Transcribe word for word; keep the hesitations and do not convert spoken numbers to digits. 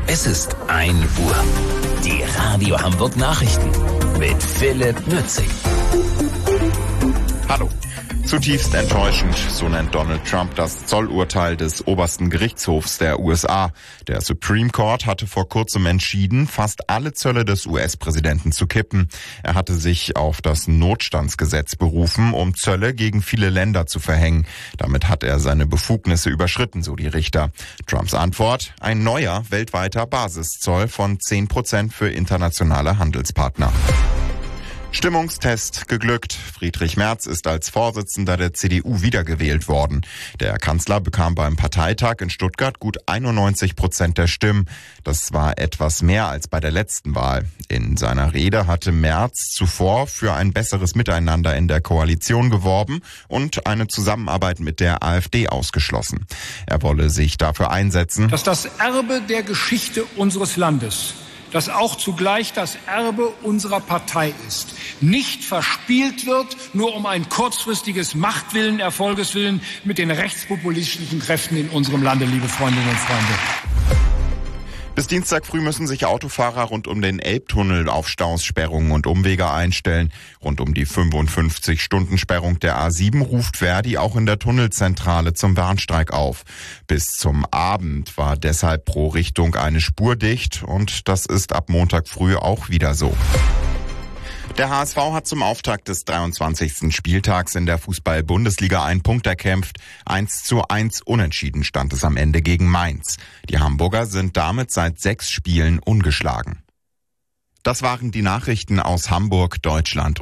Es ist ein Uhr. Die Radio Hamburg Nachrichten mit Philipp Nützig. Hallo. Zutiefst enttäuschend, so nennt Donald Trump das Zollurteil des obersten Gerichtshofs der U S A. Der Supreme Court hatte vor kurzem entschieden, fast alle Zölle des U S-Präsidenten zu kippen. Er hatte sich auf das Notstandsgesetz berufen, um Zölle gegen viele Länder zu verhängen. Damit hat er seine Befugnisse überschritten, so die Richter. Trumps Antwort: ein neuer weltweiter Basiszoll von zehn Prozent für internationale Handelspartner. Stimmungstest geglückt. Friedrich Merz ist als Vorsitzender der C D U wiedergewählt worden. Der Kanzler bekam beim Parteitag in Stuttgart gut einundneunzig Prozent der Stimmen. Das war etwas mehr als bei der letzten Wahl. In seiner Rede hatte Merz zuvor für ein besseres Miteinander in der Koalition geworben und eine Zusammenarbeit mit der AfD ausgeschlossen. Er wolle sich dafür einsetzen, dass das Erbe der Geschichte unseres Landes, das auch zugleich das Erbe unserer Partei ist, nicht verspielt wird, nur um ein kurzfristiges Machtwillen, Erfolgeswillen mit den rechtspopulistischen Kräften in unserem Lande, liebe Freundinnen und Freunde. Bis Dienstag früh müssen sich Autofahrer rund um den Elbtunnel auf Staus, Sperrungen und Umwege einstellen. Rund um die fünfundfünfzig-Stunden-Sperrung der A sieben ruft Verdi auch in der Tunnelzentrale zum Warnstreik auf. Bis zum Abend war deshalb pro Richtung eine Spur dicht und das ist ab Montag früh auch wieder so. Der H S V hat zum Auftakt des dreiundzwanzigsten Spieltags in der Fußball-Bundesliga einen Punkt erkämpft. eins zu eins unentschieden stand es am Ende gegen Mainz. Die Hamburger sind damit seit sechs Spielen ungeschlagen. Das waren die Nachrichten aus Hamburg, Deutschland.